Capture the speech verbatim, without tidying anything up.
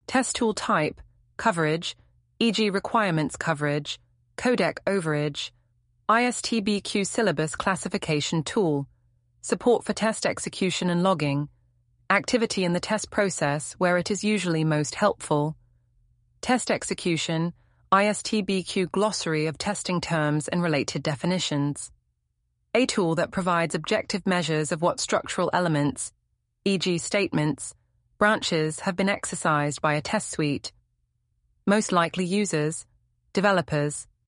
Test tool type, coverage, for example requirements coverage, codec overage, I S T B Q syllabus classification tool, support for test execution and logging, activity in the test process where it is usually most helpful, test execution, I S T B Q glossary of testing terms and related definitions. A tool that provides objective measures of what structural elements, for example statements, branches have been exercised by a test suite. Most likely users, developers.